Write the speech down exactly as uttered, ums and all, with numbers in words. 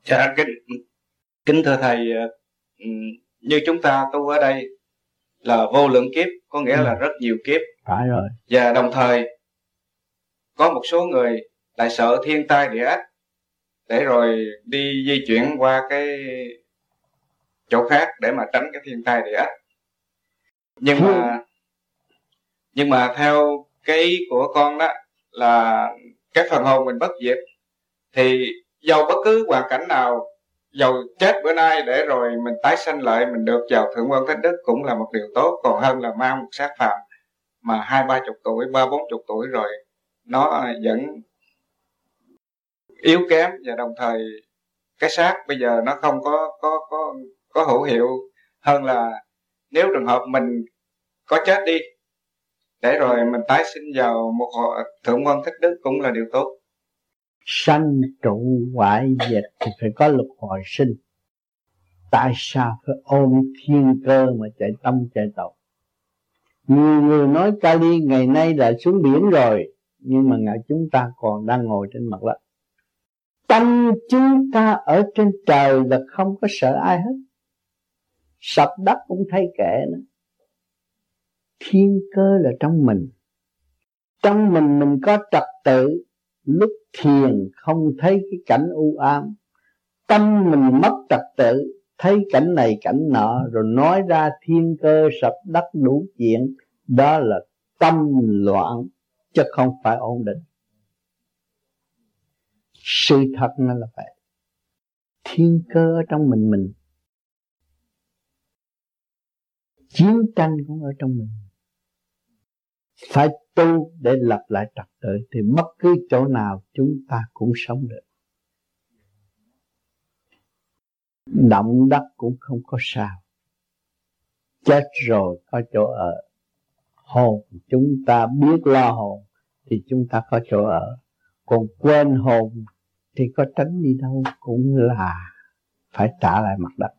Dạ, kính, kính thưa thầy, như chúng ta tu ở đây là vô lượng kiếp, có nghĩa ừ. là rất nhiều kiếp. Phải rồi. Và đồng thời có một số người lại sợ thiên tai địa ách, để rồi đi di chuyển qua cái chỗ khác để mà tránh cái thiên tai địa ách. Nhưng mà nhưng mà theo cái ý của con đó là cái phần hồn mình bất diệt, thì dầu bất cứ hoàn cảnh nào, dầu chết bữa nay để rồi mình tái sanh lại, mình được vào thượng quân thánh đức cũng là một điều tốt, còn hơn là mang một xác phàm mà hai ba chục tuổi, ba bốn chục tuổi rồi nó vẫn yếu kém, và đồng thời cái xác bây giờ nó không có có có có hữu hiệu. Hơn là nếu trường hợp mình có chết đi để rồi mình tái sinh vào một hội thượng quân thánh đức cũng là điều tốt. Sanh trụ hoại diệt thì phải có luật hồi sinh. Tại sao phải ôm thiên cơ mà chạy tâm chạy tàu? Nhiều người nói Kali ngày nay là xuống biển rồi, nhưng mà ngày chúng ta còn đang ngồi trên mặt đất. Tâm chúng ta ở trên trời là không có sợ ai hết. Sập đất cũng thay kệ nữa. Thiên cơ là trong mình. Trong mình mình có trật tự. Lúc thiền không thấy cái cảnh u ám, tâm mình mất trật tự, thấy cảnh này cảnh nọ, rồi nói ra thiên cơ sập đất đủ chuyện. Đó là tâm loạn, chứ không phải ổn định. Sự thật nó là vậy. Thiên cơ ở trong mình mình, chiến tranh cũng ở trong mình. Phải tu để lập lại trật tự, thì bất cứ chỗ nào chúng ta cũng sống được. Động đất cũng không có sao. Chết rồi có chỗ ở. Hồn chúng ta biết lo hồn thì chúng ta có chỗ ở. Còn quên hồn thì có tránh đi đâu cũng là phải trả lại mặt đất.